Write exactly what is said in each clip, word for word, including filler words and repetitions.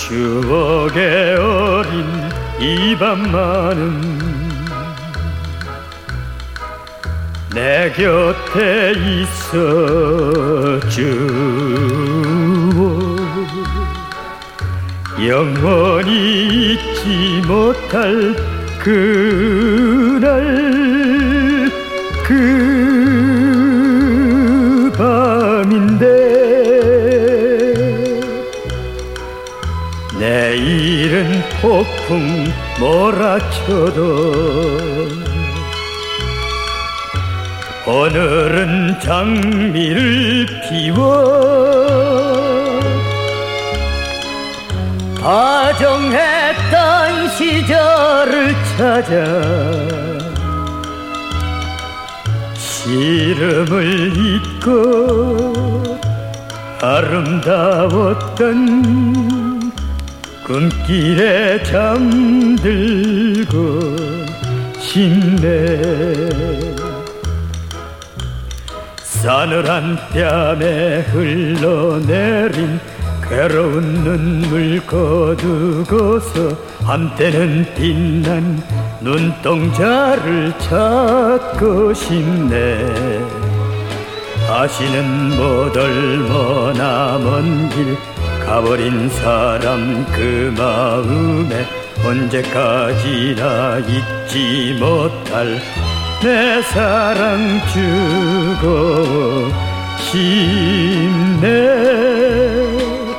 추억의 어린 이 밤만은 내 곁에 있어주오. 영원히 잊지 못할 그날 그 밤인데 내일은 폭풍 몰아쳐도 오늘은 장미를 피워 다정했던 시절을 찾아 시름을 잊고 아름다웠던 꿈길에 잠들고 싶네. 싸늘한 뺨에 흘러내린 괴로운 눈물 거두고서 한때는 빛난 눈동자를 찾고 싶네. 다시는 못 얼마나 먼 길 가버린 사람 그 마음에 언제까지나 잊지 못할 내 사랑 주고 싶네.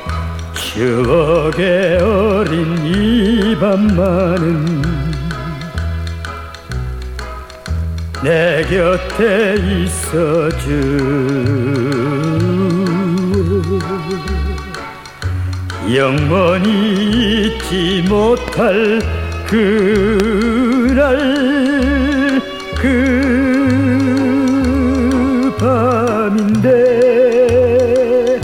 추억의 어린 이 밤만은 내 곁에 있어주. 영원히 잊지 못할 그날 그 밤인데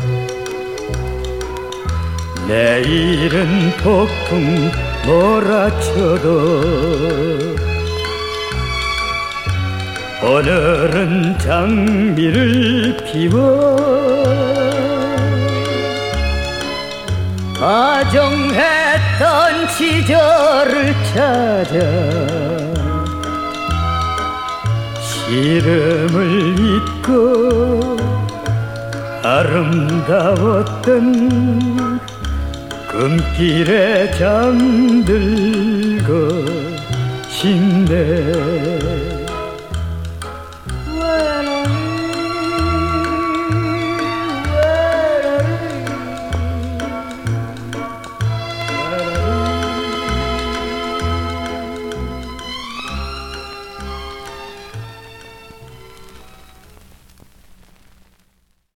내일은 폭풍 몰아쳐도 오늘은 장미를 피워 다정했던 시절을 찾아 시름을 잊고 아름다웠던 꿈길에 잠들고 싶네.